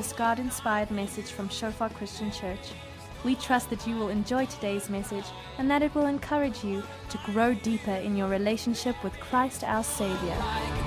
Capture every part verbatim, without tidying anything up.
this God-inspired message from Shofar Christian Church. We trust that you will enjoy today's message and that it will encourage you to grow deeper in your relationship with Christ our Savior.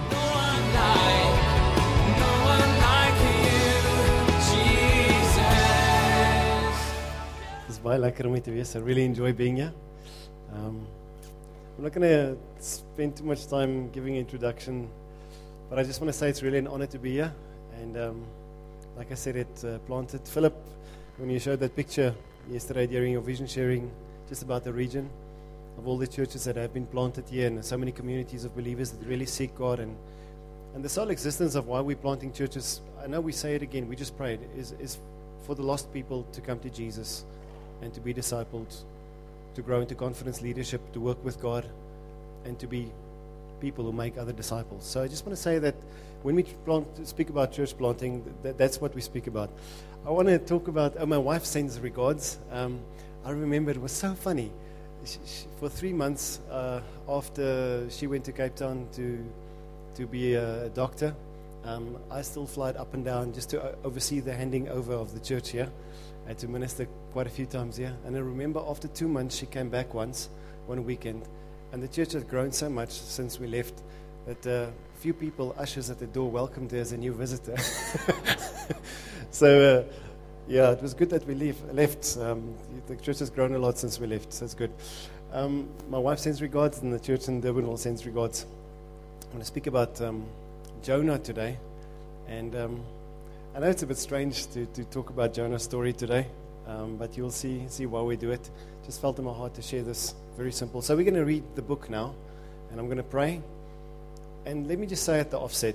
It's baie lekker om hier te wees. I really enjoy being here. Um, I'm not going to spend too much time giving an introduction, but I just want to say it's really an honor to be here. And um, like I said, it uh, planted Philip when you showed that picture yesterday during your vision sharing, just about the region of all the churches that have been planted here, and so many communities of believers that really seek God, and and the sole existence of why we're planting churches. I know we say it again, we just prayed, is is for the lost people to come to Jesus and to be discipled, to grow into confidence, leadership, to work with God, and to be people who make other disciples. So I just want to say that when we plant, speak about church planting, that, that's what we speak about. I want to talk about, oh, my wife sends regards. Um, I remember it was so funny. She, she, for three months uh, after she went to Cape Town to to be a doctor, um, I still fly up and down just to oversee the handing over of the church here. I had to minister quite a few times here. And I remember after two months she came back once, one weekend, and the church had grown so much since we left that a uh, few people, ushers at the door, welcomed her as a new visitor. So, uh, yeah, it was good that we leave, left. Um, the church has grown a lot since we left, so it's good. Um, my wife sends regards, and the church in Durban will send regards. I'm going to speak about um, Jonah today. And um, I know it's a bit strange to, to talk about Jonah's story today, um, but you'll see, see why we do it. Just felt in my heart to share this. Very simple. So we're going to read the book now, and I'm going to pray. And let me just say at the offset,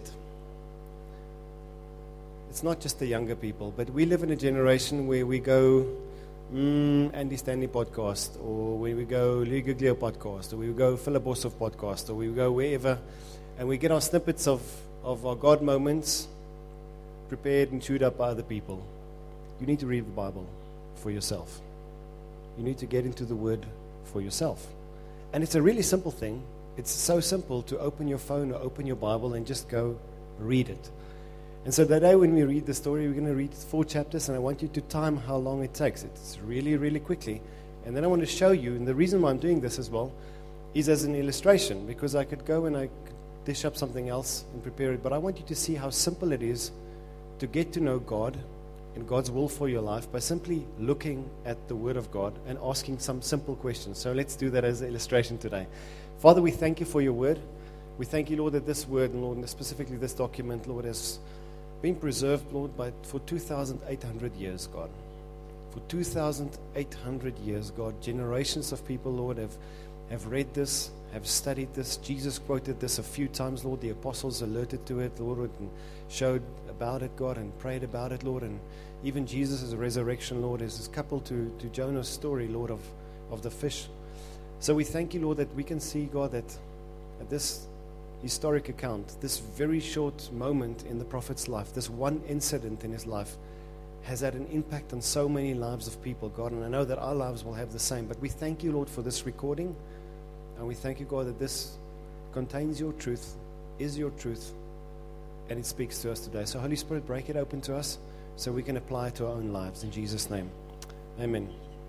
it's not just the younger people, but we live in a generation where we go mm, Andy Stanley podcast, or where we go Lee Giglio podcast, or we go Philip Boshoff podcast, or we go wherever, and we get our snippets of, of our God moments prepared and chewed up by other people. You need to read the Bible for yourself. You need to get into the Word for yourself. And it's a really simple thing. It's so simple to open your phone or open your Bible and just go read it. And so today when we read the story, we're going to read four chapters, and I want you to time how long it takes. It's really, really quickly. And then I want to show you, and the reason why I'm doing this as well is as an illustration, because I could go and I could dish up something else and prepare it, but I want you to see how simple it is to get to know God and God's will for your life by simply looking at the Word of God and asking some simple questions. So let's do that as an illustration today. Father, we thank you for your Word. We thank you, Lord, that this Word, Lord, and specifically this document, Lord, has been preserved, Lord, by, for two thousand eight hundred years, God. For two thousand eight hundred years, God, generations of people, Lord, have, have read this, have studied this. Jesus quoted this a few times, Lord. The apostles alerted to it, Lord, and showed about it, God, and prayed about it, Lord. And even Jesus' resurrection, Lord, is coupled to, to Jonah's story, Lord, of, of the fish. So we thank you, Lord, that we can see, God, that at this historic account, this very short moment in the prophet's life, this one incident in his life, has had an impact on so many lives of people, God. And I know that our lives will have the same. But we thank you, Lord, for this recording. And we thank you, God, that this contains your truth, is your truth, and it speaks to us today. So Holy Spirit, break it open to us so we can apply it to our own lives. In Jesus' name, amen.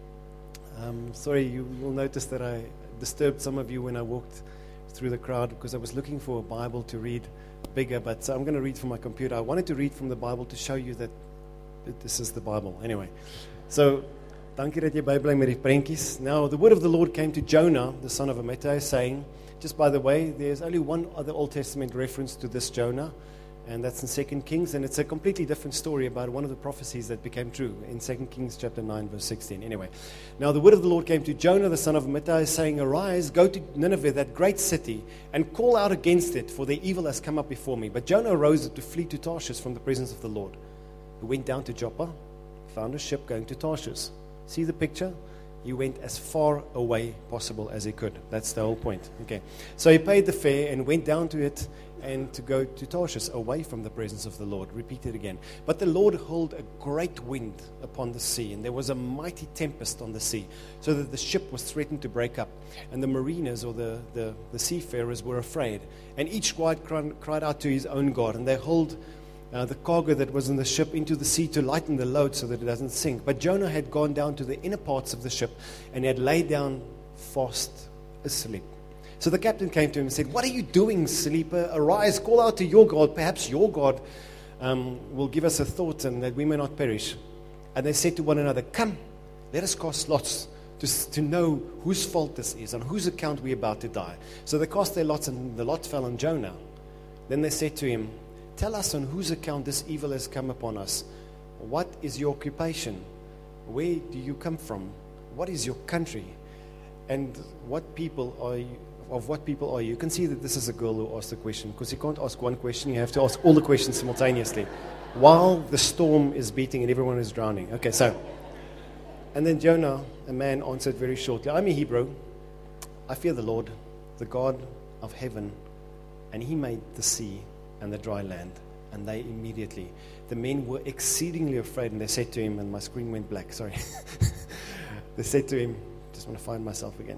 Um, sorry, you will notice that I disturbed some of you when I walked through the crowd because I was looking for a Bible to read bigger, but so I'm going to read from my computer. I wanted to read from the Bible to show you that, that this is the Bible. Anyway, so dankie dat jy bybly met die prentjies. Now, the word of the Lord came to Jonah, the son of Amittai, saying, just by the way, there's only one other Old Testament reference to this Jonah, and that's in Second Kings, and it's a completely different story about one of the prophecies that became true in Second Kings chapter nine, verse sixteen. Anyway, now the word of the Lord came to Jonah, the son of Amittai, saying, arise, go to Nineveh, that great city, and call out against it, for their evil has come up before me. But Jonah arose to flee to Tarshish from the presence of the Lord, who went down to Joppa, found a ship going to Tarshish. See the picture? He went as far away possible as he could. That's the whole point. Okay. So he paid the fare and went down to it and to go to Tarshish, away from the presence of the Lord. Repeat it again. But the Lord hurled a great wind upon the sea, and there was a mighty tempest on the sea, so that the ship was threatened to break up. And the mariners, or the, the, the seafarers, were afraid. And each cried, cried out to his own God, and they hurled uh, the cargo that was in the ship into the sea to lighten the load so that it doesn't sink. But Jonah had gone down to the inner parts of the ship and he had laid down fast asleep. So the captain came to him and said, "What are you doing, sleeper? Arise, call out to your God. Perhaps your God um, will give us a thought and that we may not perish." And they said to one another, "Come, let us cast lots to, to know whose fault this is, on whose account we are about to die." So they cast their lots, and the lot fell on Jonah. Then they said to him, "Tell us on whose account this evil has come upon us. What is your occupation? Where do you come from? What is your country? And what people are you, of what people are you?" You can see that this is a girl who asked the question, because you can't ask one question, you have to ask all the questions simultaneously while the storm is beating and everyone is drowning. Okay, so, and then Jonah, a man, answered very shortly, "I'm a Hebrew. I fear the Lord, the God of heaven, and he made the sea and the dry land." And they immediately, the men were exceedingly afraid, and they said to him, and my screen went black, sorry. They said to him, just want to find myself again.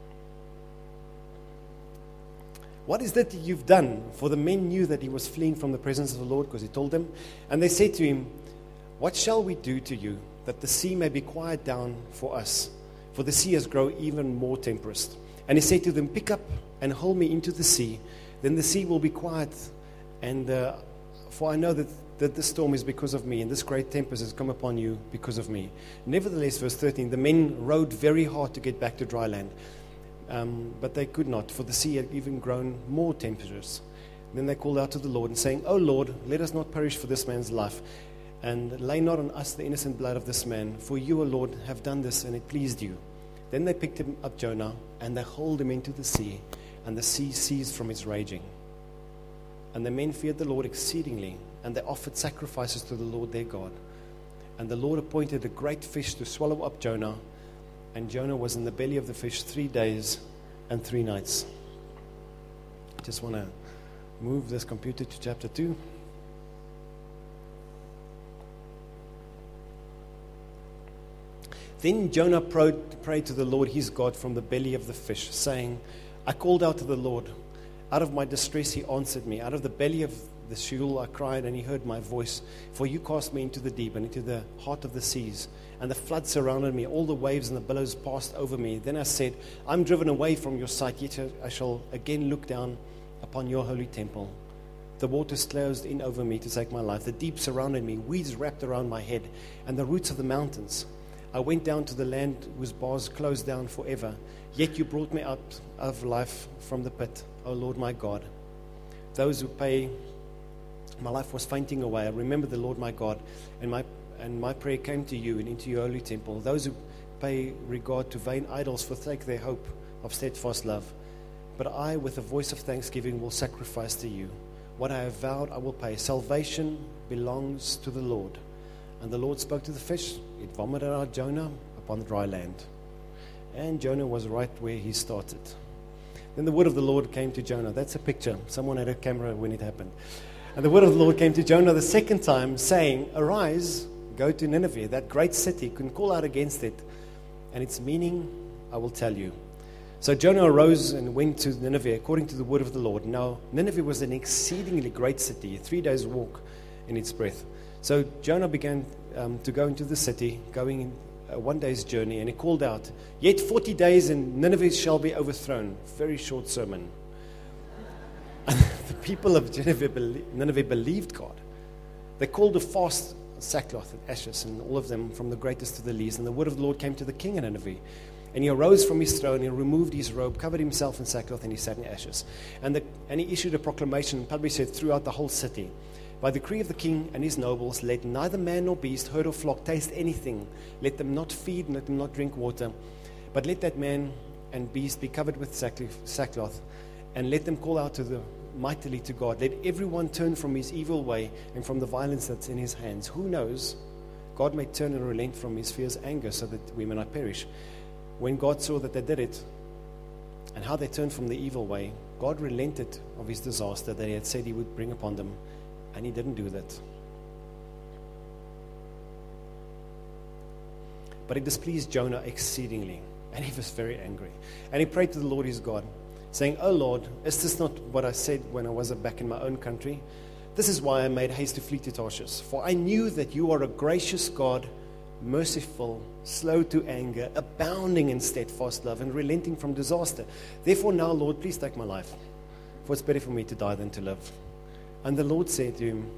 "What is that you've done?" For the men knew that he was fleeing from the presence of the Lord, because he told them. And they said to him, "What shall we do to you, that the sea may be quiet down for us? For the sea has grown even more tempestuous." And he said to them, "Pick up and haul me into the sea. Then the sea will be quiet. And uh, for I know that, that the storm is because of me, and this great tempest has come upon you because of me." Nevertheless, verse thirteen, the men rowed very hard to get back to dry land. Um, but they could not, for the sea had even grown more tempestuous. Then they called out to the Lord, and saying, "O Lord, let us not perish for this man's life, and lay not on us the innocent blood of this man. For you, O Lord, have done this, and it pleased you." Then they picked him up, Jonah, and they hauled him into the sea, and the sea ceased from its raging. And the men feared the Lord exceedingly, and they offered sacrifices to the Lord their God. And the Lord appointed a great fish to swallow up Jonah, and Jonah was in the belly of the fish three days and three nights. I just want to move this computer to chapter two. Then Jonah prayed to the Lord his God from the belly of the fish, saying, "I called out to the Lord. Out of my distress he answered me. Out of the belly of the Sheol I cried, and he heard my voice. For you cast me into the deep and into the heart of the seas. And the flood surrounded me. All the waves and the billows passed over me. Then I said, I'm driven away from your sight, yet I shall again look down upon your holy temple. The waters closed in over me to take my life. The deep surrounded me. Weeds wrapped around my head, and the roots of the mountains. I went down to the land whose bars closed down forever. Yet you brought me out of life from the pit, O Lord my God. Those who pay, my life was fainting away. I remember the Lord my God, and my and my prayer came to you and into your holy temple. Those who pay regard to vain idols forsake their hope of steadfast love. But I, with a voice of thanksgiving, will sacrifice to you. What I have vowed I will pay. Salvation belongs to the Lord. And the Lord spoke to the fish. It vomited out Jonah upon the dry land. And Jonah was right where he started. Then the word of the Lord came to Jonah. That's a picture. Someone had a camera when it happened. And the word of the Lord came to Jonah the second time, saying, Arise, go to Nineveh, that great city. You can call out against it. And its meaning I will tell you. So Jonah arose and went to Nineveh according to the word of the Lord. Now, Nineveh was an exceedingly great city, a three days walk in its breadth. So Jonah began um, to go into the city, going in a one day's journey, and he called out, Yet forty days and Nineveh shall be overthrown. Very short sermon. The people of Nineveh believed God. They called a fast sackcloth and ashes, and all of them from the greatest to the least. And the word of the Lord came to the king of Nineveh. And he arose from his throne, and removed his robe, covered himself in sackcloth, and he sat in ashes. And, the, and he issued a proclamation, published it throughout the whole city. By decree of the king and his nobles, let neither man nor beast, herd or flock taste anything. Let them not feed, and let them not drink water. But let that man and beast be covered with sackcloth, and let them call out to the mightily to God. Let everyone turn from his evil way and from the violence that's in his hands. Who knows? God may turn and relent from his fierce anger so that we may not perish. When God saw that they did it, and how they turned from the evil way, God relented of his disaster that he had said he would bring upon them, and he didn't do that. But it displeased Jonah exceedingly, and he was very angry. And he prayed to the Lord his God, saying, O Lord, is this not what I said when I was back in my own country? This is why I made haste to flee to Tarshish, for I knew that you are a gracious God, merciful, slow to anger, abounding in steadfast love, and relenting from disaster. Therefore now, Lord, please take my life, for it's better for me to die than to live. And the Lord said to him,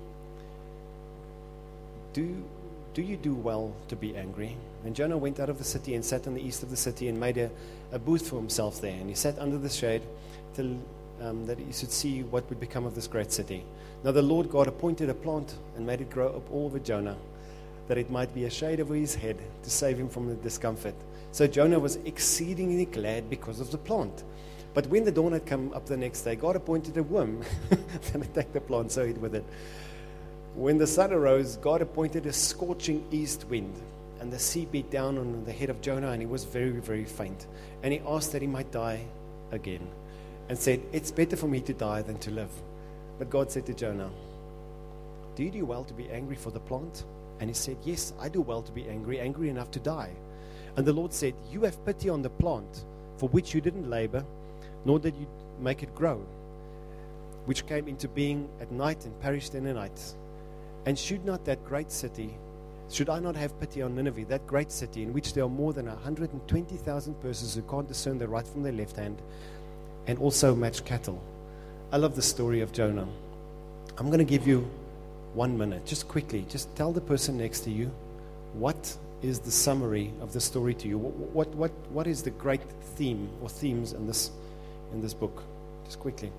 Do, do you do well to be angry? And Jonah went out of the city and sat in the east of the city and made a, a booth for himself there. And he sat under the shade till um, that he should see what would become of this great city. Now the Lord God appointed a plant and made it grow up all over Jonah, that it might be a shade over his head to save him from the discomfort. So Jonah was exceedingly glad because of the plant. But when the dawn had come up the next day, God appointed a worm that attacked the plant, so it with it. When the sun arose, God appointed a scorching east wind, and the sea beat down on the head of Jonah, and he was very, very faint. And he asked that he might die again, and said, it's better for me to die than to live. But God said to Jonah, do you do well to be angry for the plant? And he said, yes, I do well to be angry, angry enough to die. And the Lord said, you have pity on the plant, for which you didn't labor, nor did you make it grow, which came into being at night and perished in the night. And should not that great city, should I not have pity on Nineveh, that great city in which there are more than one hundred twenty thousand persons who can't discern the right from the left hand, and also match cattle? I love the story of Jonah. I'm going to give you one minute, just quickly. Just tell the person next to you, what is the summary of the story to you? What what what, what is the great theme or themes in this in this book? Just quickly.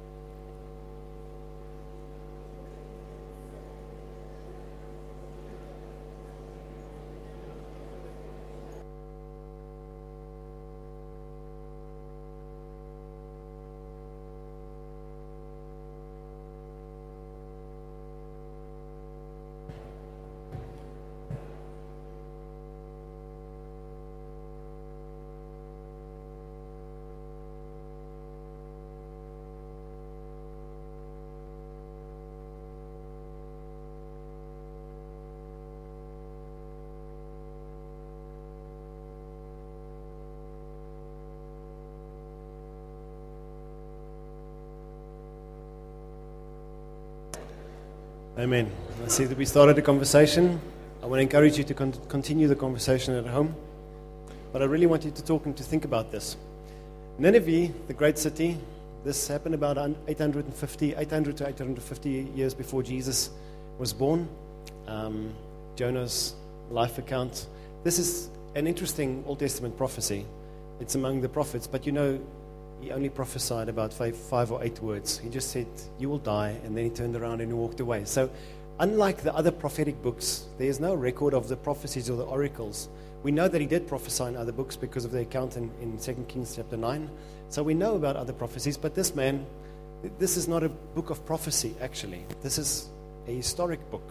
Amen. I see that we started a conversation. I want to encourage you to con- continue the conversation at home. But I really want you to talk and to think about this. Nineveh, the great city, this happened about eight hundred fifty, eight hundred to eight hundred fifty years before Jesus was born. Um, Jonah's life account. This is an interesting Old Testament prophecy. It's among the prophets, but you know, he only prophesied about five, five or eight words. He just said, you will die, and then he turned around and he walked away. So unlike the other prophetic books, there is no record of the prophecies or the oracles. We know that he did prophesy in other books because of the account in, in Second Kings chapter nine. So we know about other prophecies, but this man, this is not a book of prophecy, actually. This is a historic book.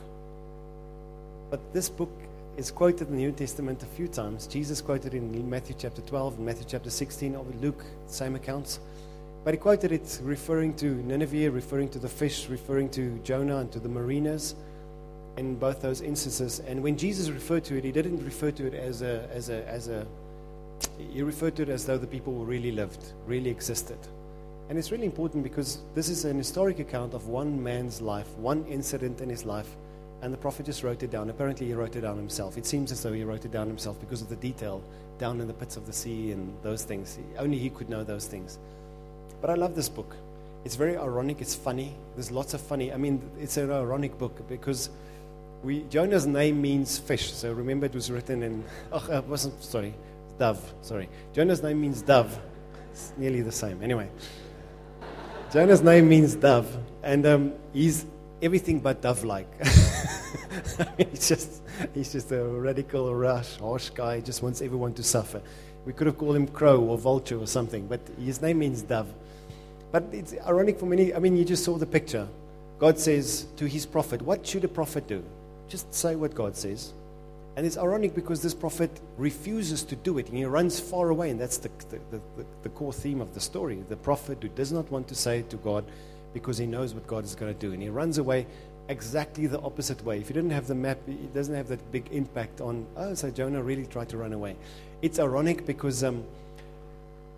But this book is quoted in the New Testament a few times. Jesus quoted in Matthew chapter twelve and Matthew chapter sixteen, of Luke, same accounts. But he quoted it referring to Nineveh, referring to the fish, referring to Jonah and to the mariners in both those instances. And when Jesus referred to it, he didn't refer to it as a, as a, as a, he referred to it as though the people really lived, really existed. And it's really important because this is an historic account of one man's life, one incident in his life. And the prophet just wrote it down. Apparently he wrote it down himself. It seems as though he wrote it down himself because of the detail down in the pits of the sea and those things. Only he could know those things. But I love this book. It's very ironic. It's funny. There's lots of funny. I mean, it's an ironic book because we Jonah's name means fish. So remember it was written in, oh, it wasn't, sorry, dove. Sorry. Jonah's name means dove. It's nearly the same. Anyway. Jonah's name means dove. And um, he's everything but dove-like. I mean, he's just he's just a radical, rash, harsh guy. He just wants everyone to suffer. We could have called him crow or vulture or something, but his name means dove. But it's ironic for many. I mean, you just saw the picture. God says to his prophet, what should a prophet do? Just say what God says. And it's ironic because this prophet refuses to do it, and he runs far away, and that's the the, the, the core theme of the story. The prophet who does not want to say it to God because he knows what God is going to do, and he runs away exactly the opposite way. If you didn't have the map, it doesn't have that big impact on, oh, so Jonah really tried to run away. It's ironic because um,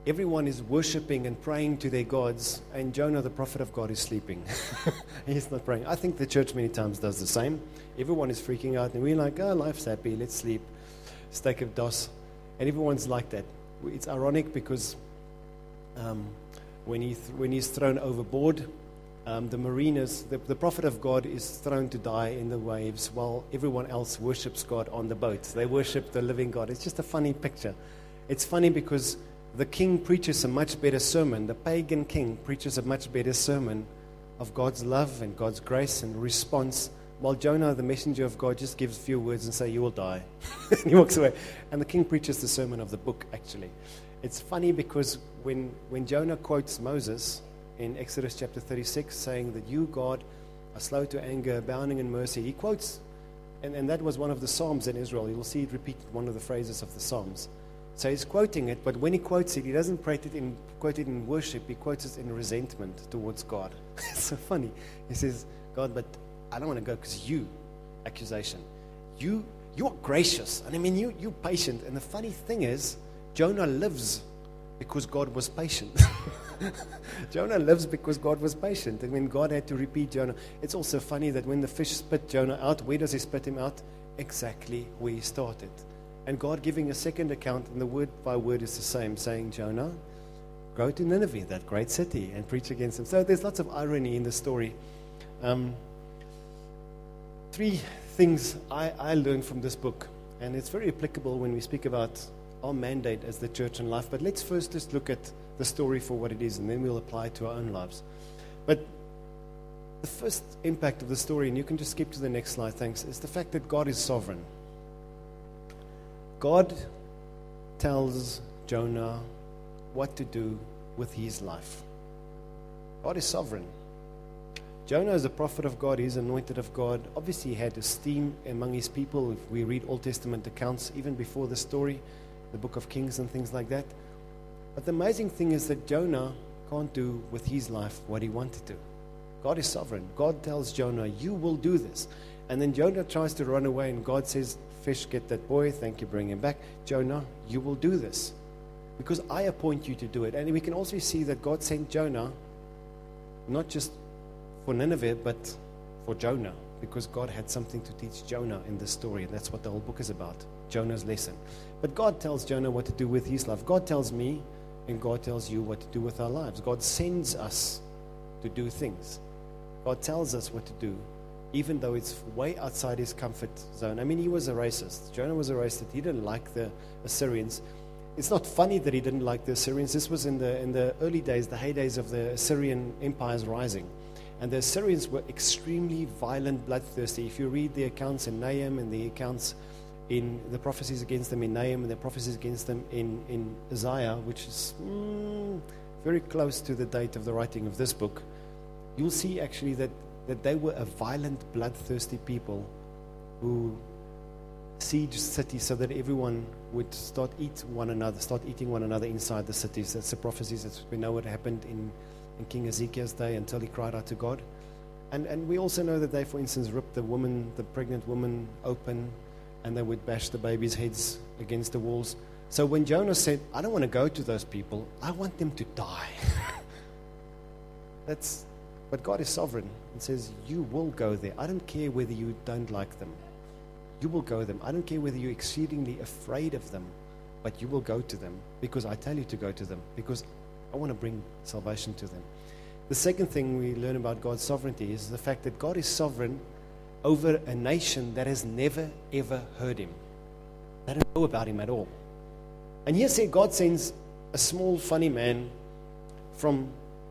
everyone is worshipping and praying to their gods, and Jonah, the prophet of God, is sleeping. He's not praying. I think the church many times does the same. Everyone is freaking out, and we're like, oh, life's happy, let's sleep, steak of dos. And everyone's like that. It's ironic because um, when, he th- when he's thrown overboard, um, the mariners, the, the prophet of God is thrown to die in the waves while everyone else worships God on the boat. They worship the living God. It's just a funny picture. It's funny because the king preaches a much better sermon. The pagan king preaches a much better sermon of God's love and God's grace and response, while Jonah, the messenger of God, just gives a few words and say, you will die. And he walks away. And the king preaches the sermon of the book, actually. It's funny because when, when Jonah quotes Moses in Exodus chapter thirty-six, saying that you, God, are slow to anger, abounding in mercy, he quotes, and, and that was one of the Psalms in Israel. You'll see it repeated, one of the phrases of the Psalms. So he's quoting it, but when he quotes it, he doesn't quote it in, quote it in worship, he quotes it in resentment towards God. It's so funny. He says, God, but I don't want to go because you, accusation, you, you're gracious. And I mean, you, you're patient. And the funny thing is, Jonah lives because God was patient. Jonah lives because God was patient. And when God had to repeat Jonah, it's also funny that when the fish spit Jonah out, where does he spit him out? Exactly where he started. And God giving a second account, and the word by word is the same, saying, Jonah, go to Nineveh, that great city, and preach against them. So there's lots of irony in the story. Um, three things I, I learned from this book, and it's very applicable when we speak about our mandate as the church and life. But let's first just look at the story for what it is, and then we'll apply it to our own lives. But the first impact of the story, and you can just skip to the next slide, thanks, is the fact that God is sovereign. God tells Jonah what to do with his life. God is sovereign. Jonah is a prophet of God. He's anointed of God. Obviously, he had esteem among his people. If we read Old Testament accounts, even before the story, the book of Kings and things like that. But the amazing thing is that Jonah can't do with his life what he wanted to. God is sovereign. God tells Jonah, you will do this. And then Jonah tries to run away, and God says, fish, get that boy. Thank you, bring him back. Jonah, you will do this because I appoint you to do it. And we can also see that God sent Jonah not just for Nineveh, but for Jonah, because God had something to teach Jonah in this story, and that's what the whole book is about, Jonah's lesson. But God tells Jonah what to do with his life. God tells me, and God tells you what to do with our lives. God sends us to do things. God tells us what to do, even though it's way outside his comfort zone. I mean, he was a racist. Jonah was a racist. He didn't like the Assyrians. It's not funny that he didn't like the Assyrians. This was in the in the early days, the heydays of the Assyrian empire's rising. And the Assyrians were extremely violent, bloodthirsty. If you read the accounts in Nahum and the accounts in the prophecies against them in Nahum and the prophecies against them in, in Isaiah, which is mm, very close to the date of the writing of this book, you'll see actually that, that they were a violent, bloodthirsty people who sieged cities so that everyone would start eat one another, start eating one another inside the cities. That's the prophecies that we know what happened in in King Ezekiel's day until he cried out to God. And and we also know that they, for instance, ripped the woman, the pregnant woman open, and they would bash the babies' heads against the walls. So when Jonah said, I don't want to go to those people, I want them to die. That's, but God is sovereign and says, you will go there. I don't care whether you don't like them. You will go them. I don't care whether you're exceedingly afraid of them, but you will go to them because I tell you to go to them, because I want to bring salvation to them. The second thing we learn about God's sovereignty is the fact that God is sovereign over a nation that has never, ever heard him. They don't know about him at all. And here God sends a small, funny man from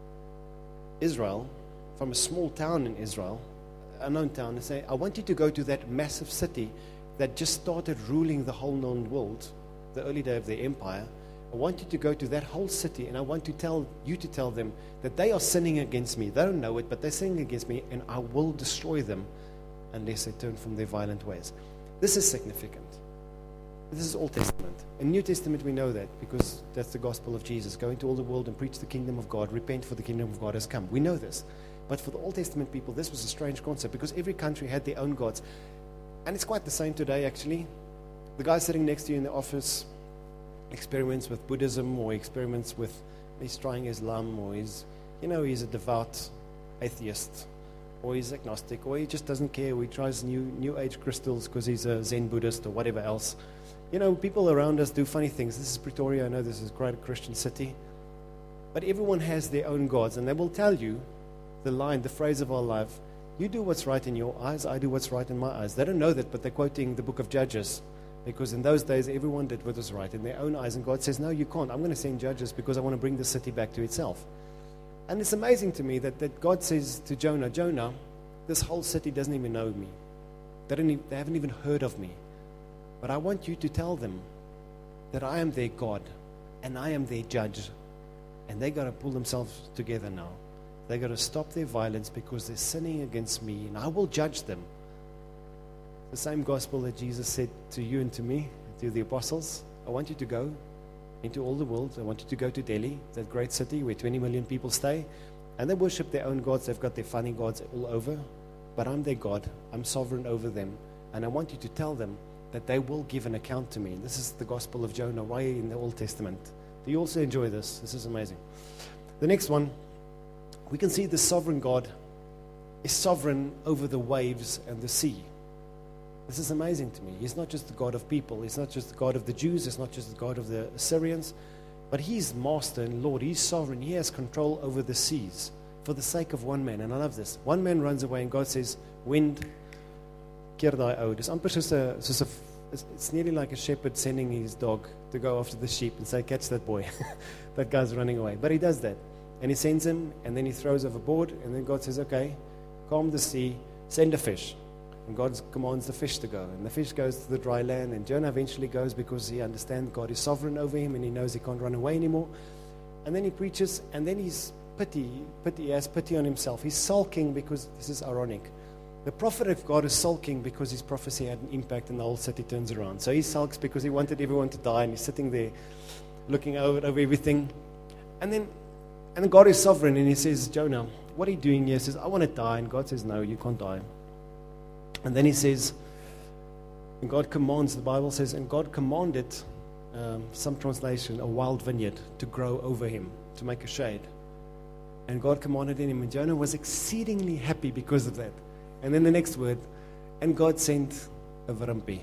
Israel, from a small town in Israel, a known town, and say, I want you to go to that massive city that just started ruling the whole known world, the early day of their empire. I want you to go to that whole city, and I want to tell you to tell them that they are sinning against me. They don't know it, but they're sinning against me, and I will destroy them unless they turn from their violent ways. This is significant. This is Old Testament. In New Testament, we know that because that's the gospel of Jesus. Go into all the world and preach the kingdom of God. Repent, for the kingdom of God has come. We know this. But for the Old Testament people, this was a strange concept because every country had their own gods. And it's quite the same today, actually. The guy sitting next to you in the office, experiments with Buddhism, or experiments with, he's trying Islam, or he's, you know, he's a devout atheist, or he's agnostic, or he just doesn't care, or he tries new, new age crystals because he's a Zen Buddhist or whatever else. You know, people around us do funny things. This is Pretoria. I know this is quite a Christian city. But everyone has their own gods, and they will tell you the line, the phrase of our life, you do what's right in your eyes, I do what's right in my eyes. They don't know that, but they're quoting the book of Judges, because in those days, everyone did what was right in their own eyes, and God says, no, you can't. I'm going to send judges because I want to bring the city back to itself. And it's amazing to me that, that God says to Jonah, Jonah, this whole city doesn't even know me. They, don't even, they haven't even heard of me. But I want you to tell them that I am their God, and I am their judge. And they got to pull themselves together now. They got to stop their violence because they're sinning against me, and I will judge them. The same gospel that Jesus said to you and to me, to the apostles. I want you to go into all the world. I want you to go to Delhi, that great city where twenty million people stay, and they worship their own gods. They've got their funny gods all over, but I'm their God. I'm sovereign over them, and I want you to tell them that they will give an account to me. This is the gospel of Jonah, way in the Old Testament. Do you also enjoy this? This is amazing. The next one, we can see the sovereign God is sovereign over the waves and the sea. This is amazing to me. He's not just the God of people. He's not just the God of the Jews. He's not just the God of the Assyrians. But he's master and Lord. He's sovereign. He has control over the seas for the sake of one man. And I love this. One man runs away and God says, wind, keer daai ou. Dis amper soos 'n soos 'n it's, it's nearly like a shepherd sending his dog to go after the sheep and say, catch that boy. That guy's running away. But he does that. And he sends him, and then he throws overboard, and then God says, okay, calm the sea, send a fish. And God commands the fish to go. And the fish goes to the dry land, and Jonah eventually goes because he understands God is sovereign over him, and he knows he can't run away anymore. And then he preaches, and then he's pity, pity, he has pity on himself. He's sulking because, this is ironic, the prophet of God is sulking because his prophecy had an impact and the whole city turns around. So he sulks because he wanted everyone to die, and he's sitting there looking over, over everything. And then and then God is sovereign, and he says, Jonah, what are you doing here? He says, I want to die. And God says, no, you can't die. And then he says, and God commands, the Bible says, and God commanded, um, some translation, a wild vineyard to grow over him, to make a shade. And God commanded him, and Jonah was exceedingly happy because of that. And then the next word, and God sent a wurmpie.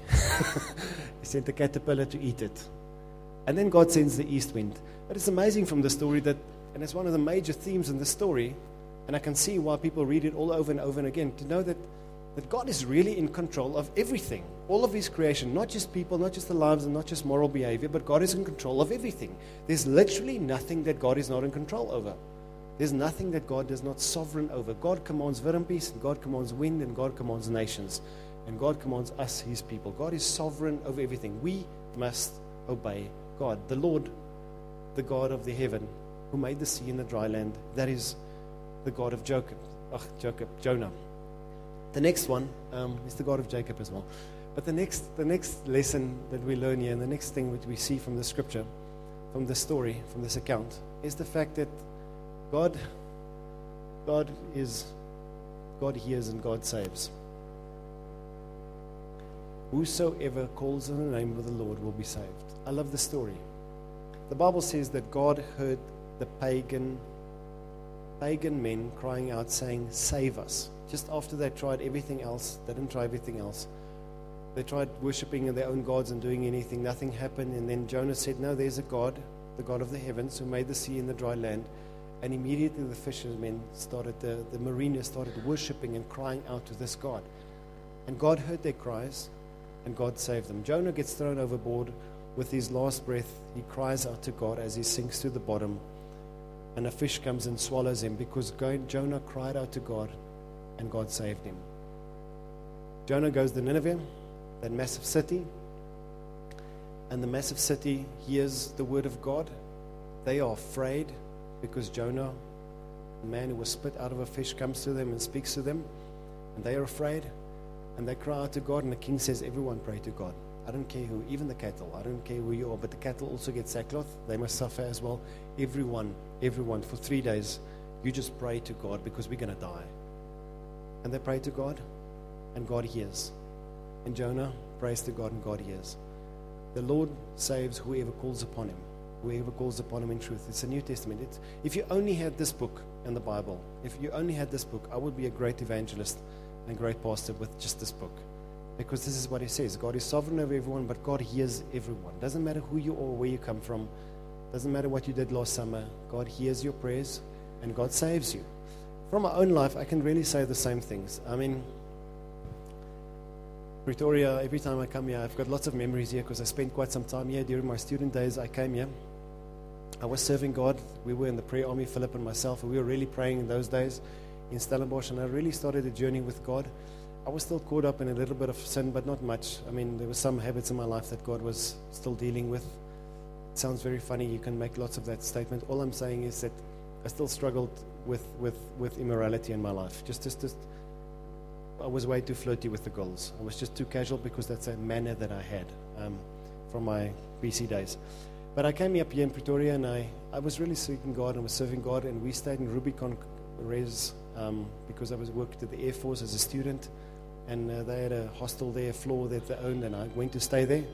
He sent a caterpillar to eat it. And then God sends the east wind. But it's amazing from the story that, and it's one of the major themes in the story, and I can see why people read it all over and over and again, to know that, that God is really in control of everything. All of his creation, not just people, not just the lives, and not just moral behavior, but God is in control of everything. There's literally nothing that God is not in control over. There's nothing that God is not sovereign over. God commands wurmpies, and God commands wind, and God commands nations. And God commands us, his people. God is sovereign over everything. We must obey God. The Lord, the God of the heaven, who made the sea and the dry land, that is the God of Jacob, ach, Jacob, Jonah. The next one um, is the God of Jacob as well. But the next, the next lesson that we learn here, and the next thing that we see from the scripture, from the story, from this account, is the fact that God, God is, God hears and God saves. Whosoever calls on the name of the Lord will be saved. I love the story. The Bible says that God heard the pagan, pagan men crying out, saying, save us. Just after they tried everything else, they didn't try everything else. They tried worshipping their own gods and doing anything. Nothing happened. And then Jonah said, no, there's a God, the God of the heavens, who made the sea and the dry land. And immediately the fishermen started, the, the mariners started worshipping and crying out to this God. And God heard their cries, and God saved them. Jonah gets thrown overboard. With his last breath, he cries out to God as he sinks to the bottom. And a fish comes and swallows him because Jonah cried out to God, and God saved him. Jonah goes to Nineveh, that massive city. And the massive city hears the word of God. They are afraid, because Jonah, the man who was spit out of a fish, comes to them and speaks to them. And they are afraid. And they cry out to God. And the king says, everyone pray to God. I don't care who, even the cattle. I don't care who you are. But the cattle also get sackcloth. They must suffer as well. Everyone, everyone, for three days, you just pray to God because we're going to die. And they pray to God, and God hears. And Jonah prays to God, and God hears. The Lord saves whoever calls upon him. Whoever calls upon him in truth. It's a New Testament. It's, if you only had this book and the Bible, if you only had this book, I would be a great evangelist and great pastor with just this book. Because this is what he says. God is sovereign over everyone, but God hears everyone. Doesn't matter who you are, where you come from. Doesn't matter what you did last summer. God hears your prayers and God saves you. From my own life, I can really say the same things. I mean, Pretoria, every time I come here, I've got lots of memories here because I spent quite some time here. During my student days, I came here. I was serving God. We were in the prayer army, Philip and myself, and we were really praying in those days in Stellenbosch, and I really started a journey with God. I was still caught up in a little bit of sin, but not much. I mean, there were some habits in my life that God was still dealing with. It sounds very funny. You can make lots of that statement. All I'm saying is that I still struggled with, with, with immorality in my life. Just, just, just, I was way too flirty with the girls. I was just too casual because that's a manner that I had um, from my B C days. But I came up here in Pretoria, and I, I was really seeking God and was serving God, and we stayed in Rubicon Res um, because I was worked at the Air Force as a student, and uh, they had a hostel there, a floor that they owned, and I went to stay there.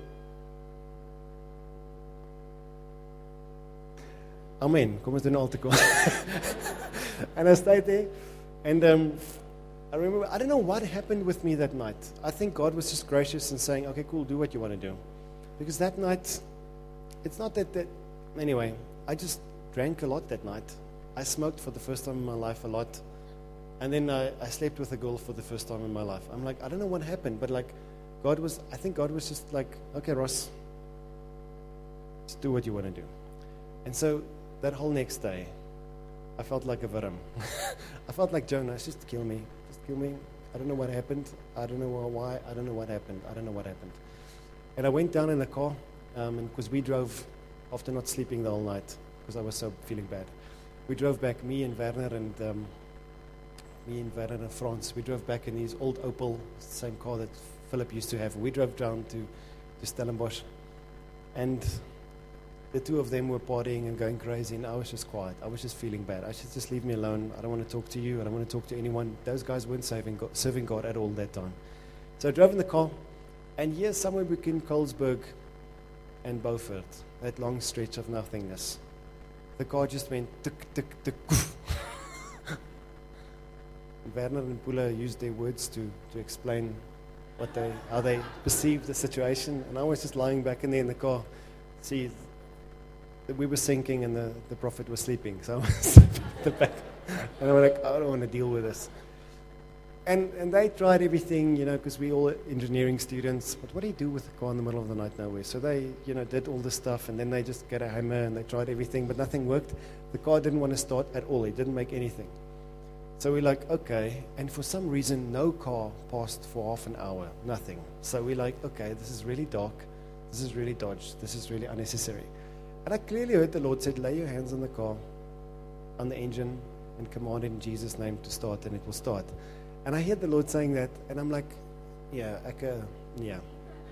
Amen. Kom ons doen 'n altaar. And I stayed there, and um, I remember, I don't know what happened with me that night. I think God was just gracious and saying, okay, cool, do what you want to do. Because that night, it's not that, that, anyway, I just drank a lot that night. I smoked for the first time in my life a lot. And then I, I slept with a girl for the first time in my life. I'm like, I don't know what happened, but like, God was, I think God was just like, okay, Ross, just do what you want to do. And so that whole next day, I felt like a villain. I felt like Jonah, just kill me. Just kill me. I don't know what happened. I don't know why. I don't know what happened. I don't know what happened. And I went down in the car, um, and because we drove, after not sleeping the whole night, because I was so feeling bad. We drove back, me and Werner and um, me and Werner and Frans. We drove back in his old Opel, same car that Philip used to have. We drove down to, to Stellenbosch, and the two of them were partying and going crazy, and I was just quiet. I was just feeling bad. I should just leave me alone. I don't want to talk to you. I don't want to talk to anyone. Those guys weren't serving God, serving God at all that time. So I drove in the car, and here, somewhere between Colesberg and Beaufort, that long stretch of nothingness, the car just went tuk, tuk, tuk. Werner and Pula used their words to, to explain what they, how they perceived the situation, and I was just lying back in there in the car. See, we were sinking and the, the prophet was sleeping, so I was at the back, and I was like, I don't want to deal with this. And and they tried everything, you know, because we all engineering students. But what do you do with a car in the middle of the night nowhere? So they, you know, did all this stuff, and then they just get a hammer and they tried everything, but nothing worked. The car didn't want to start at all. It didn't make anything. So we're like, okay. And for some reason, no car passed for half an hour. Nothing. So we're like, okay, this is really dark. This is really dodged. This is really unnecessary. And I clearly heard the Lord said, lay your hands on the car, on the engine, and command it in Jesus' name to start, and it will start. And I heard the Lord saying that, and I'm like, yeah, ek, uh, yeah.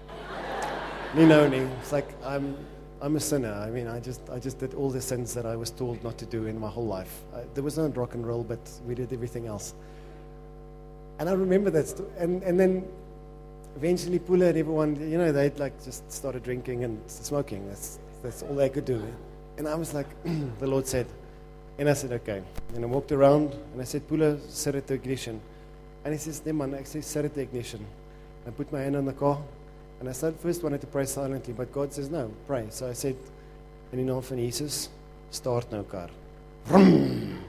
You know me. It's like I'm, I'm a sinner. I mean, I just, I just did all the sins that I was told not to do in my whole life. I, there was no rock and roll, but we did everything else. And I remember that, st- and and then eventually Pula and everyone, you know, they like just started drinking and smoking. That's that's all they could do. And I was like, the Lord said, and I said, okay. And I walked around and I said, Pula, set it to ignition. And he says, nee man, I said, set it to ignition. I put my hand on the car, and I started, first wanted to pray silently, but God says, no, pray. So I said, in die naam van Jesus, start nou kar. And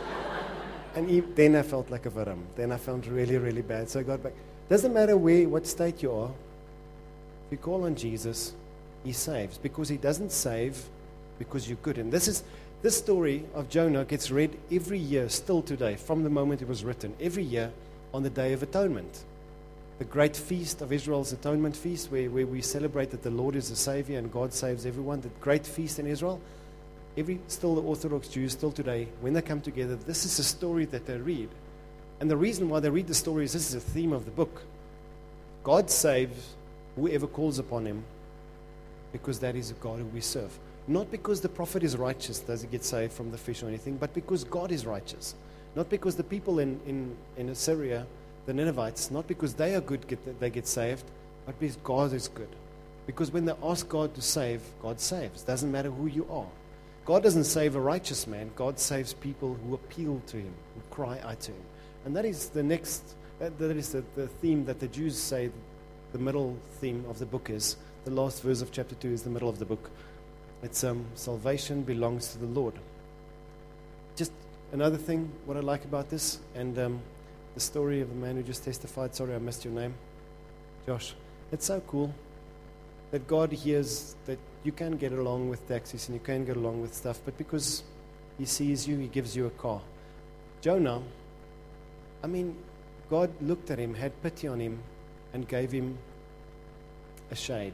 he, then I felt like a varam. Then I felt really, really bad. So I got back. Doesn't matter where, what state you are, if you call on Jesus, he saves. Because he doesn't save because you're good. And this is, this story of Jonah gets read every year, still today, from the moment it was written. Every year, on the Day of Atonement, the great feast of Israel's atonement feast, where, where we celebrate that the Lord is the Savior and God saves everyone, the great feast in Israel. Every, still the Orthodox Jews, still today, when they come together, this is a story that they read. And the reason why they read the story is this is the theme of the book. God saves whoever calls upon him, because that is a God who we serve. Not because the prophet is righteous, does he get saved from the fish or anything, but because God is righteous. Not because the people in, in, in Assyria, the Ninevites, not because they are good, get, they get saved, but because God is good. Because when they ask God to save, God saves. Doesn't matter who you are. God doesn't save a righteous man. God saves people who appeal to him, who cry out to him. And that is the next, that, that is the, the theme that the Jews say the middle theme of the book is. The last verse of chapter two is the middle of the book. It's um, salvation belongs to the Lord. Just another thing, what I like about this, and um, the story of the man who just testified. Sorry, I missed your name. Josh. It's so cool that God hears that you can get along with taxis and you can get along with stuff, but because he sees you, he gives you a car. Jonah, I mean, God looked at him, had pity on him, and gave him a shade.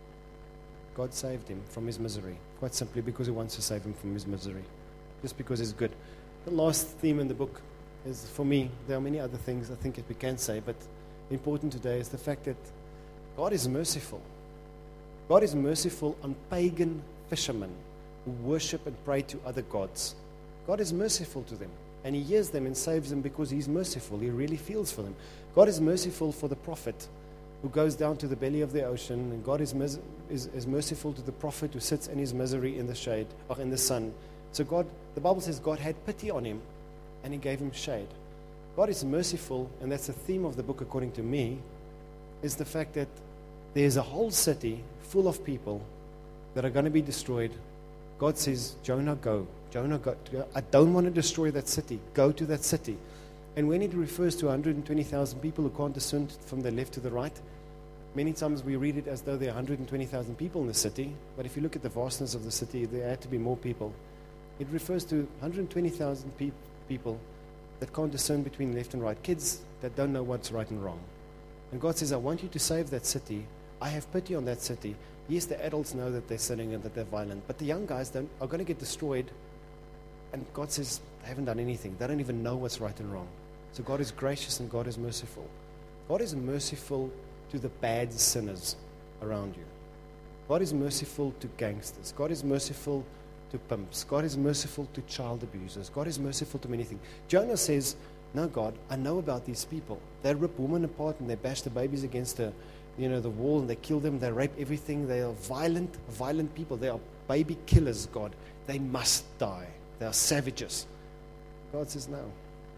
God saved him from his misery, quite simply because he wants to save him from his misery, just because he's good. The last theme in the book is, for me, there are many other things I think that we can say, but important today is the fact that God is merciful. God is merciful on pagan fishermen who worship and pray to other gods. God is merciful to them, and he hears them and saves them because he's merciful. He really feels for them. God is merciful for the prophet who goes down to the belly of the ocean, and God is, mis- is, is merciful to the prophet who sits in his misery in the shade, or in the sun. So God, the Bible says God had pity on him, and he gave him shade. God is merciful, and that's the theme of the book according to me, is the fact that there's a whole city full of people that are going to be destroyed. God says, Jonah, go. Jonah, go. I don't want to destroy that city. Go to that city. And when it refers to one hundred twenty thousand people who can't discern from the left to the right, many times we read it as though there are one hundred twenty thousand people in the city. But if you look at the vastness of the city, there had to be more people. It refers to one hundred twenty thousand pe- people that can't discern between left and right. Kids that don't know what's right and wrong. And God says, I want you to save that city. I have pity on that city. Yes, the adults know that they're sinning and that they're violent, but the young guys don't, are going to get destroyed. And God says they haven't done anything. They don't even know what's right and wrong. So God is gracious and God is merciful. God is merciful to the bad sinners around you. God is merciful to gangsters. God is merciful to pimps. God is merciful to child abusers. God is merciful to many things. Jonah says, no, God, I know about these people. They rip women apart and they bash the babies against the, you know, the wall, and they kill them. They rape everything. They are violent, violent people. They are baby killers, God. They must die. They are savages. God says, no.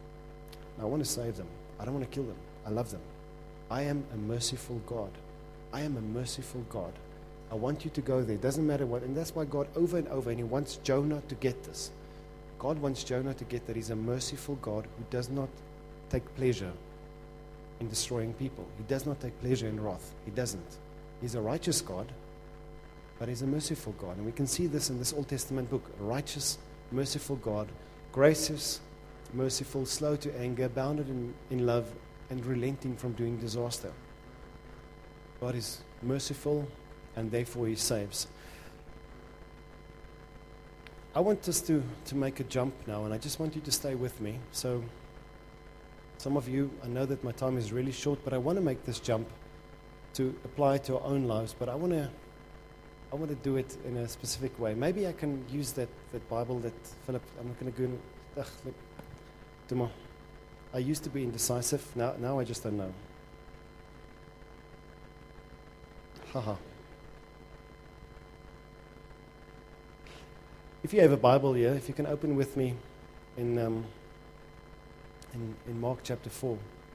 I want to save them. I don't want to kill them. I love them. I am a merciful God. I am a merciful God. I want you to go there. It doesn't matter what. And that's why God over and over, and he wants Jonah to get this. God wants Jonah to get that he's a merciful God who does not take pleasure in destroying people. He does not take pleasure in wrath. He doesn't. He's a righteous God, but he's a merciful God. And we can see this in this Old Testament book. A righteous, merciful God, gracious, merciful, slow to anger, bounded in, in love, and relenting from doing disaster. God is merciful, and therefore he saves. I want us to, to make a jump now, and I just want you to stay with me. So, some of you, I know that my time is really short, but I want to make this jump to apply to our own lives, but I want to I want to do it in a specific way. Maybe I can use that, that Bible that Philip, I'm not going to go, ugh, look, Tuma. I used to be indecisive, now, now I just don't know. Haha. If you have a Bible here, if you can open with me in, um, in, in Mark chapter four.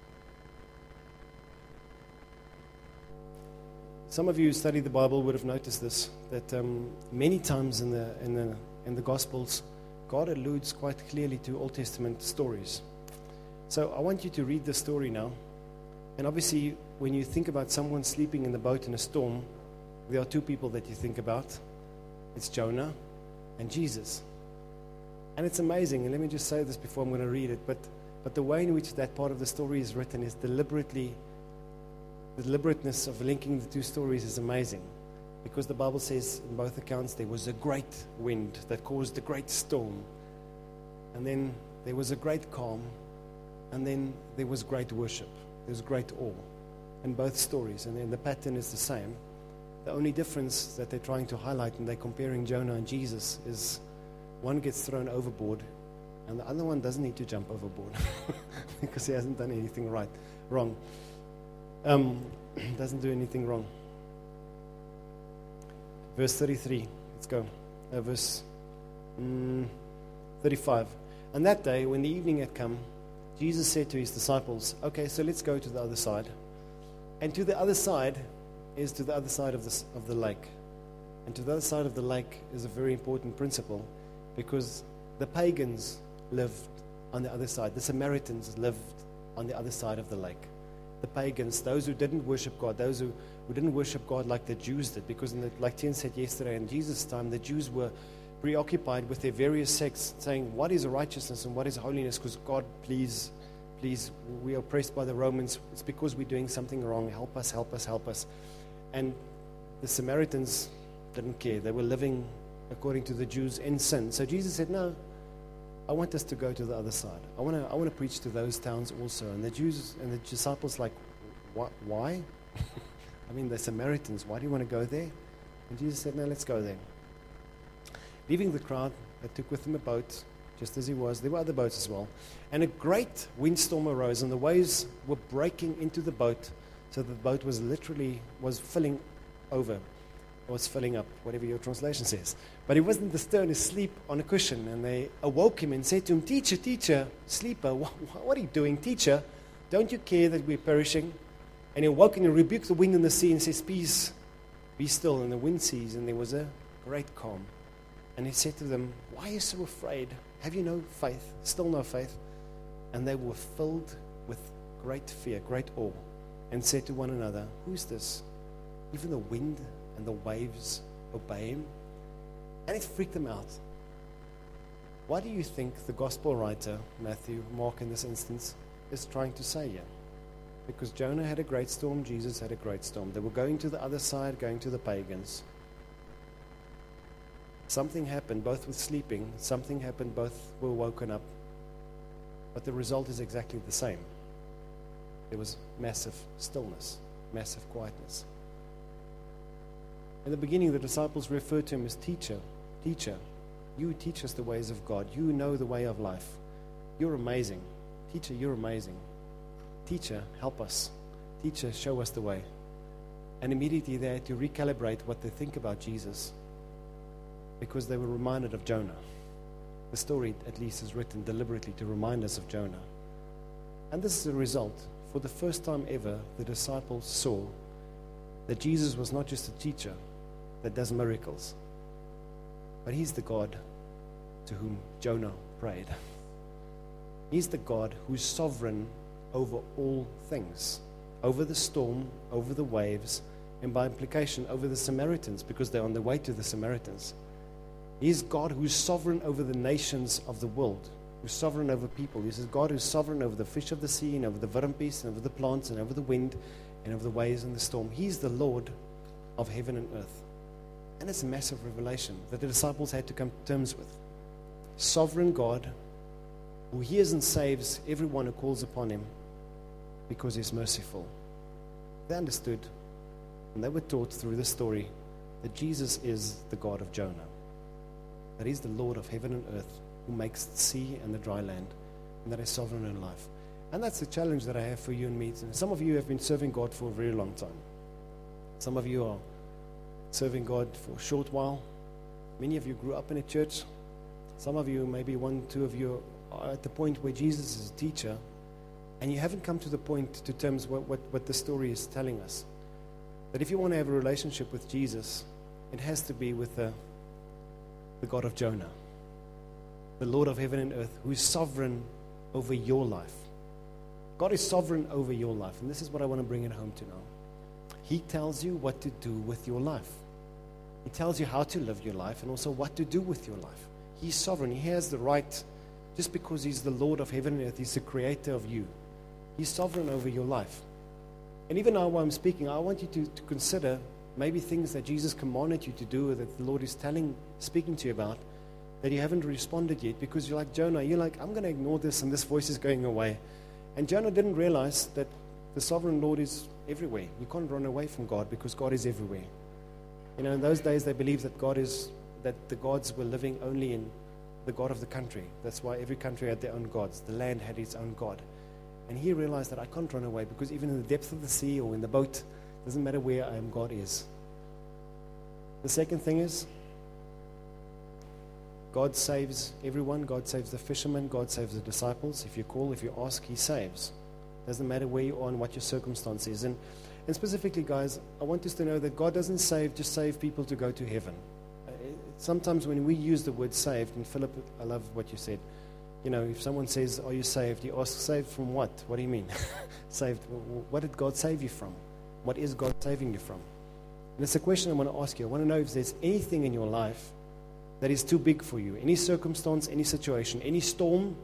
Some of you who study the Bible would have noticed this, that um, many times in the, in, the, in the Gospels, God alludes quite clearly to Old Testament stories. So I want you to read the story now. And obviously, when you think about someone sleeping in the boat in a storm, there are two people that you think about. It's Jonah and Jesus. And it's amazing, and let me just say this before I'm going to read it, but, but the way in which that part of the story is written is deliberately, the deliberateness of linking the two stories is amazing. Because the Bible says in both accounts there was a great wind that caused a great storm. And then there was a great calm. And then there was great worship. There was great awe in both stories. And then the pattern is the same. The only difference that they're trying to highlight, and they're comparing Jonah and Jesus, is one gets thrown overboard and the other one doesn't need to jump overboard because he hasn't done anything right, wrong. Um, doesn't do anything wrong. verse thirty-three. Let's go. Uh, verse mm, thirty-five. And that day, when the evening had come, Jesus said to his disciples, okay, so let's go to the other side. And to the other side is to the other side of the, of the lake. And to the other side of the lake is a very important principle, because the pagans lived on the other side. The Samaritans lived on the other side of the lake. The pagans, those who didn't worship God, those who, who didn't worship God like the Jews did, because in the, like Tien said yesterday, in Jesus' time, the Jews were preoccupied with their various sects, saying, what is righteousness and what is holiness? Because God, please, please, we are oppressed by the Romans. It's because we're doing something wrong. Help us, help us, help us. And the Samaritans didn't care. They were living according to the Jews in sin. So Jesus said, no, I want us to go to the other side. I want to I want to preach to those towns also. And the Jews and the disciples like, what, why? I mean, the Samaritans, why do you want to go there? And Jesus said, no, let's go there. Leaving the crowd, they took with them a boat, just as he was. There were other boats as well. And a great windstorm arose, and the waves were breaking into the boat, so the boat was literally, was filling over. Was filling up, whatever your translation says. But he was in the stern asleep on a cushion, and they awoke him and said to him, Teacher, teacher, sleeper, what, what are you doing, teacher? Don't you care that we're perishing? And he awoke and he rebuked the wind and the sea and says, Peace, be still. And the wind ceased, and there was a great calm. And he said to them, why are you so afraid? Have you no faith? Still no faith? And they were filled with great fear, great awe, and said to one another, who's this? Even the wind and the waves obey him? And it freaked them out. What do you think the gospel writer, Matthew, Mark in this instance, is trying to say here? Because Jonah had a great storm, Jesus had a great storm. They were going to the other side, going to the pagans. Something happened, both with sleeping. Something happened, both were woken up. But the result is exactly the same. There was massive stillness, massive quietness. In the beginning, the disciples referred to him as teacher. Teacher, you teach us the ways of God. You know the way of life. You're amazing. Teacher, you're amazing. Teacher, help us. Teacher, show us the way. And immediately they had to recalibrate what they think about Jesus, because they were reminded of Jonah. The story, at least, is written deliberately to remind us of Jonah. And this is the result. For the first time ever, the disciples saw that Jesus was not just a teacher that does miracles, but he's the God to whom Jonah prayed. He's the God who's sovereign over all things, over the storm, over the waves, and by implication over the Samaritans, because they're on the way to the Samaritans. He's God who's sovereign over the nations of the world, who's sovereign over people. He's a God who's sovereign over the fish of the sea, and over the wurmpies, and over the plants, and over the wind, and over the waves and the storm. He's the Lord of heaven and earth. And it's a massive revelation that the disciples had to come to terms with. Sovereign God who hears and saves everyone who calls upon him because he's merciful. They understood, and they were taught through this story, that Jesus is the God of Jonah, that he's the Lord of heaven and earth, who makes the sea and the dry land, and that is sovereign in life. And that's the challenge that I have for you and me. Some of you have been serving God for a very long time. Some of you are serving God for a short while. Many of you grew up in a church. Some of you, maybe one, two of you, are at the point where Jesus is a teacher, and you haven't come to the point to terms what, what, what the story is telling us. That if you want to have a relationship with Jesus, it has to be with the, the God of Jonah, the Lord of heaven and earth, who is sovereign over your life. God is sovereign over your life, and this is what I want to bring it home to now. He tells you what to do with your life. He tells you how to live your life and also what to do with your life. He's sovereign. He has the right, just because he's the Lord of heaven and earth, he's the creator of you. He's sovereign over your life. And even now while I'm speaking, I want you to, to consider maybe things that Jesus commanded you to do, or that the Lord is telling, speaking to you about, that you haven't responded yet, because you're like Jonah. You're like, I'm going to ignore this, and this voice is going away. And Jonah didn't realize that the sovereign Lord is everywhere. You can't run away from God, because God is everywhere. You know, in those days they believed that God is, that the gods were living only in the God of the country. That's why every country had their own gods. The land had its own God. And he realized that I can't run away, because even in the depths of the sea or in the boat, doesn't matter where I am, God is. The second thing is, God saves everyone. God saves the fishermen. God saves the disciples. If you call, if you ask, He saves. Doesn't matter where you are and what your circumstance is. And, and specifically, guys, I want us to know that God doesn't save, just save people to go to heaven. Uh, Sometimes when we use the word saved, and Philip, I love what you said. You know, if someone says, are you saved? You ask, saved from what? What do you mean? Saved. What did God save you from? What is God saving you from? And it's a question I want to ask you. I want to know if there's anything in your life that is too big for you. Any circumstance, any situation, any storm,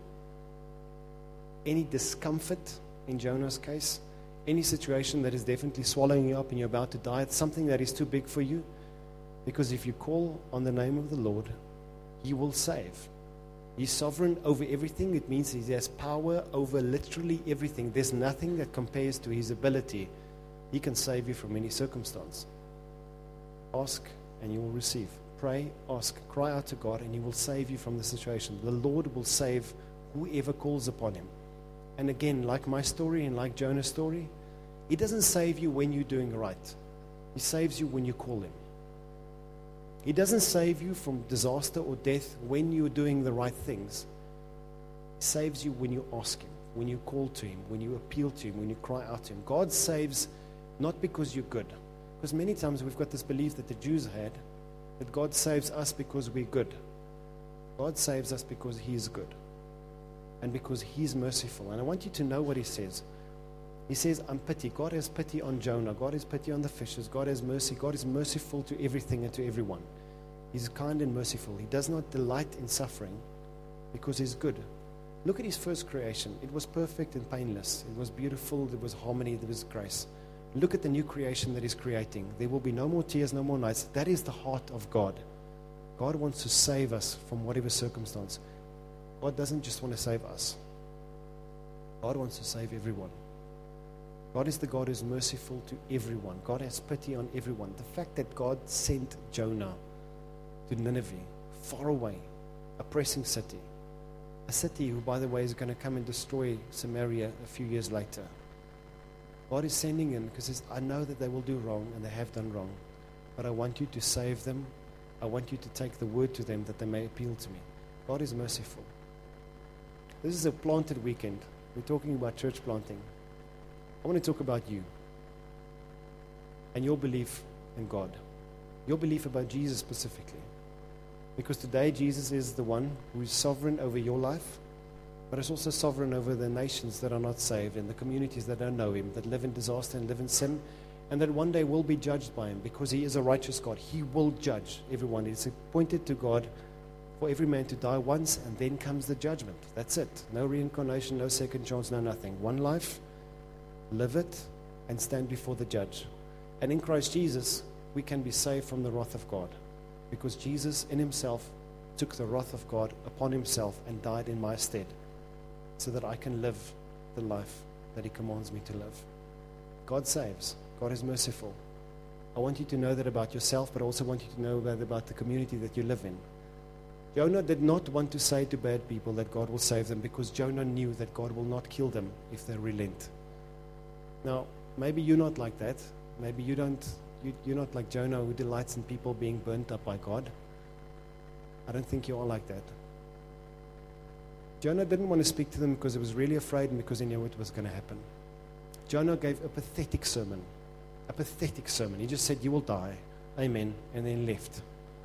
any discomfort, in Jonah's case, any situation that is definitely swallowing you up and you're about to die. It's something that is too big for you. Because if you call on the name of the Lord, He will save. He's sovereign over everything. It means He has power over literally everything. There's nothing that compares to His ability. He can save you from any circumstance. Ask and you will receive. Pray, ask, cry out to God, and He will save you from the situation. The Lord will save whoever calls upon Him. And again, like my story and like Jonah's story, He doesn't save you when you're doing right. He saves you when you call Him. He doesn't save you from disaster or death when you're doing the right things. He saves you when you ask Him, when you call to Him, when you appeal to Him, when you cry out to Him. God saves not because you're good. Because many times we've got this belief that the Jews had, that God saves us because we're good. God saves us because He is good. And because He's merciful. And I want you to know what He says. He says, I'm pity. God has pity on Jonah. God has pity on the fishes. God has mercy. God is merciful to everything and to everyone. He's kind and merciful. He does not delight in suffering because He's good. Look at His first creation. It was perfect and painless. It was beautiful. There was harmony. There was grace. Look at the new creation that He's creating. There will be no more tears, no more nights. That is the heart of God. God wants to save us from whatever circumstance. God doesn't just want to save us. God wants to save everyone. God is the God who is merciful to everyone. God has pity on everyone. The fact that God sent Jonah to Nineveh, far away, a pressing city, a city who, by the way, is going to come and destroy Samaria a few years later. God is sending him because he says, I know that they will do wrong and they have done wrong, but I want you to save them. I want you to take the word to them that they may appeal to me. God is merciful. This is a planted weekend. We're talking about church planting. I want to talk about you and your belief in God, your belief about Jesus specifically. Because today Jesus is the one who is sovereign over your life, but is also sovereign over the nations that are not saved and the communities that don't know Him, that live in disaster and live in sin, and that one day will be judged by Him because He is a righteous God. He will judge everyone. It's appointed to God for every man to die once, and then comes the judgment. That's it. No reincarnation, no second chance, no nothing. One life, live it, and stand before the judge. And in Christ Jesus, we can be saved from the wrath of God, because Jesus in Himself took the wrath of God upon Himself and died in my stead, so that I can live the life that He commands me to live. God saves. God is merciful. I want you to know that about yourself, but I also want you to know that about the community that you live in. Jonah did not want to say to bad people that God will save them, because Jonah knew that God will not kill them if they relent. Now, maybe you're not like that. Maybe you don't, you, you're not like Jonah, who delights in people being burnt up by God. I don't think you are like that. Jonah didn't want to speak to them because he was really afraid and because he knew what was going to happen. Jonah gave a pathetic sermon. A pathetic sermon. He just said, you will die. Amen. And then left.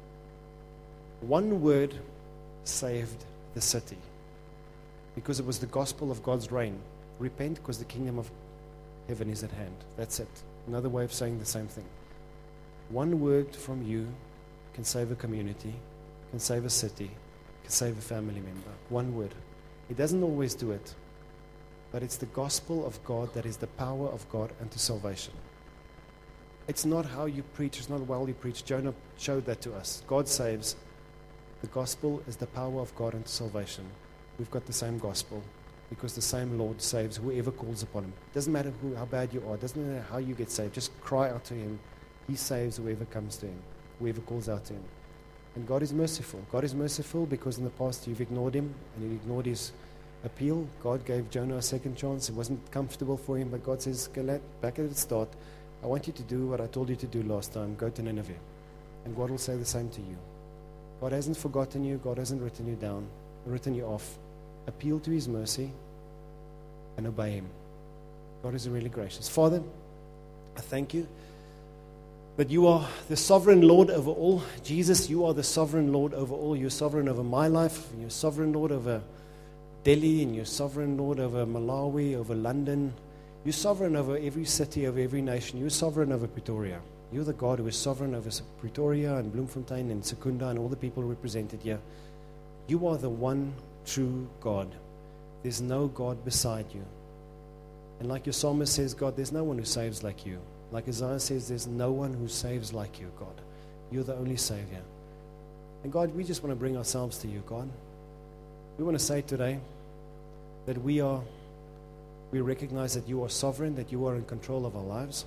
One word saved the city, because it was the gospel of God's reign. Repent, because the kingdom of heaven is at hand. That's it. Another way of saying the same thing. One word from you can save a community, can save a city, can save a family member. One word. He doesn't always do it, but it's the gospel of God that is the power of God unto salvation. It's not how you preach, it's not well you preach. Jonah showed that to us. God saves. The gospel is the power of God unto salvation. We've got the same gospel, because the same Lord saves whoever calls upon Him. Doesn't matter who, how bad you are. Doesn't matter how you get saved. Just cry out to Him. He saves whoever comes to Him, whoever calls out to Him. And God is merciful. God is merciful because in the past you've ignored Him and you ignored His appeal. God gave Jonah a second chance. It wasn't comfortable for him, but God says, back at the start, I want you to do what I told you to do last time. Go to Nineveh. And God will say the same to you. God hasn't forgotten you. God hasn't written you down, written you off. Appeal to His mercy and obey Him. God is really gracious. Father, I thank you that you are the sovereign Lord over all. Jesus, you are the sovereign Lord over all. You're sovereign over my life. You're sovereign Lord over Delhi, and you're sovereign Lord over Malawi, over London. You're sovereign over every city, over every nation. You're sovereign over Pretoria. You're the God who is sovereign over Pretoria and Bloemfontein and Secunda and all the people represented here. You are the one true God. There's no God beside you. And like your psalmist says, God, there's no one who saves like you. Like Isaiah says, there's no one who saves like you, God. You're the only Savior. And God, we just want to bring ourselves to you, God. We want to say today that we are, we recognize that you are sovereign, that you are in control of our lives.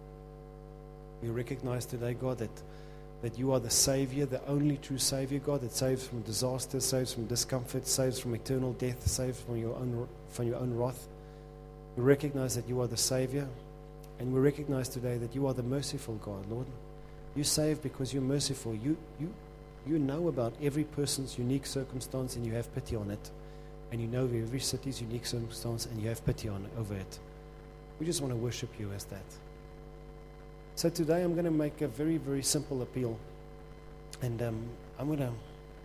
We recognize today, God, that, that you are the Savior, the only true Savior, God, that saves from disaster, saves from discomfort, saves from eternal death, saves from your own, from your own wrath. We recognize that you are the Savior, and we recognize today that you are the merciful God, Lord. You save because you're merciful. You, you, you know about every person's unique circumstance, and you have pity on it. And you know every city's unique circumstance, and you have pity on over it. We just want to worship you as that. So today I'm going to make a very, very simple appeal. And um, I'm going to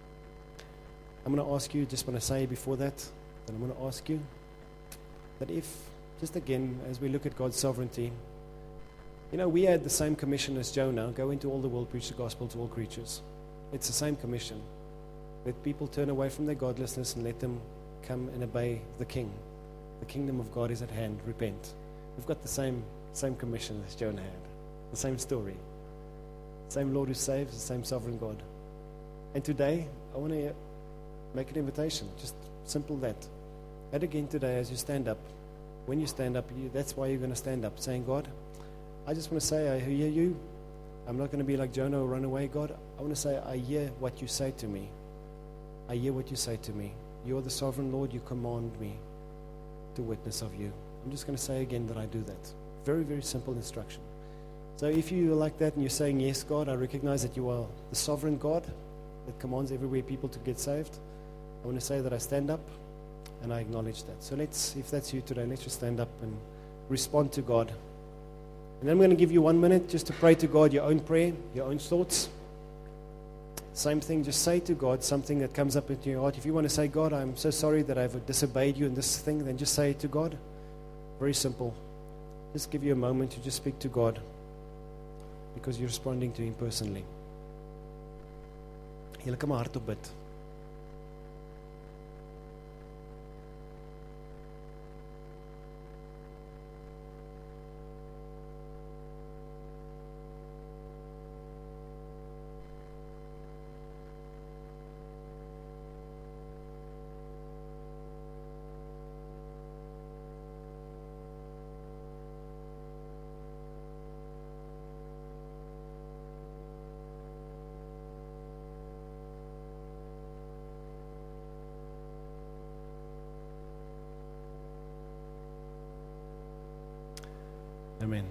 I'm going to ask you, just want to say before that, that I'm going to ask you that if, just again, as we look at God's sovereignty, you know, we had the same commission as Jonah, go into all the world, preach the gospel to all creatures. It's the same commission. Let people turn away from their godlessness and let them come and obey the King. The kingdom of God is at hand. Repent. We've got the same same commission as Jonah had. The same story. Same Lord who saves, the same sovereign God. And today, I want to make an invitation. Just simple that. And again today, as you stand up, when you stand up, you, that's why you're going to stand up, saying, God, I just want to say, I hear you. I'm not going to be like Jonah or run away, God. I want to say, I hear what you say to me. I hear what you say to me. You are the sovereign Lord. You command me to witness of you. I'm just going to say again that I do that. Very, very simple instruction. So if you are like that and you're saying, yes, God, I recognize that you are the sovereign God that commands everywhere people to get saved, I want to say that I stand up and I acknowledge that. So let's, if that's you today, let's just stand up and respond to God. And then I'm going to give you one minute just to pray to God your own prayer, your own thoughts. Same thing, just say to God something that comes up into your heart. If you want to say, God, I'm so sorry that I've disobeyed you in this thing, then just say it to God. Very simple. Just give you a moment to just speak to God because you're responding to Him personally. Julle kan maar hardop bid. Amen.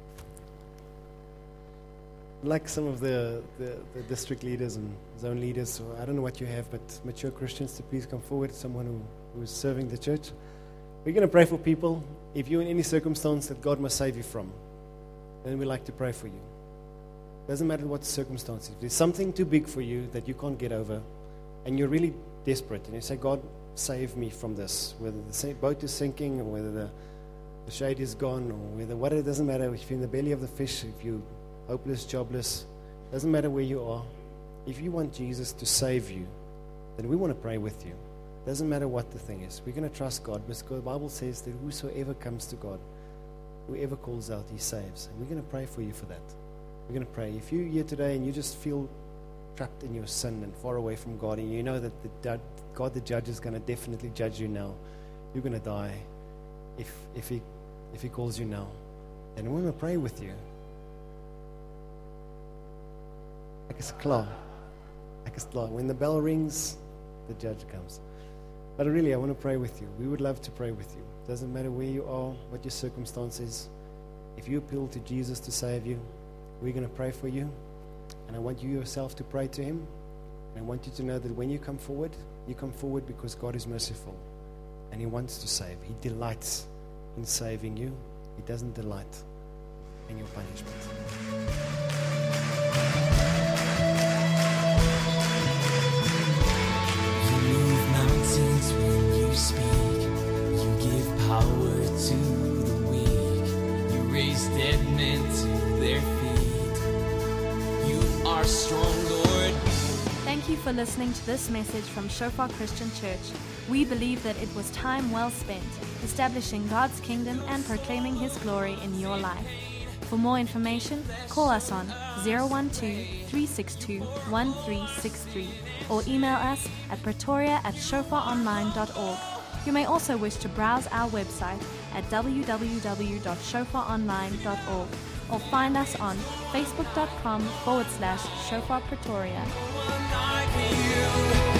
Like some of the, the, the district leaders and zone leaders, or I don't know what you have, but mature Christians to please come forward, someone who, who is serving the church. We're going to pray for people. If you're in any circumstance that God must save you from, then we'd like to pray for you. Doesn't matter what the circumstance is. If there's something too big for you that you can't get over, and you're really desperate, and you say, God, save me from this, whether the boat is sinking or whether the The shade is gone, or whether what it doesn't matter if you're in the belly of the fish, if you're hopeless, jobless, doesn't matter where you are. If you want Jesus to save you, then we want to pray with you. Doesn't matter what the thing is. We're going to trust God because the Bible says that whosoever comes to God, whoever calls out, He saves. And we're going to pray for you for that. We're going to pray. If you're here today and you just feel trapped in your sin and far away from God, and you know that the God the judge is going to definitely judge you now, you're going to die if if He If He calls you now, then we want to pray with you. Ek is klaar. Ek is klaar. When the bell rings, the judge comes. But really, I want to pray with you. We would love to pray with you. Doesn't matter where you are, what your circumstance is. If you appeal to Jesus to save you, we're going to pray for you. And I want you yourself to pray to him. And I want you to know that when you come forward, you come forward because God is merciful. And he wants to save. He delights in saving you. He doesn't delight in your punishment. You move mountains when you speak. You give power to the weak. You raise dead men to their feet. You are strong, Lord. Thank you for listening to this message from Shofar Christian Church. We believe that it was time well spent establishing God's kingdom and proclaiming His glory in your life. For more information, call us on zero one two, three six two, one three six three or email us at pretoria at shofar online dot org. You may also wish to browse our website at w w w dot shofar online dot org or find us on facebook dot com forward slash Shofar Pretoria. Like you.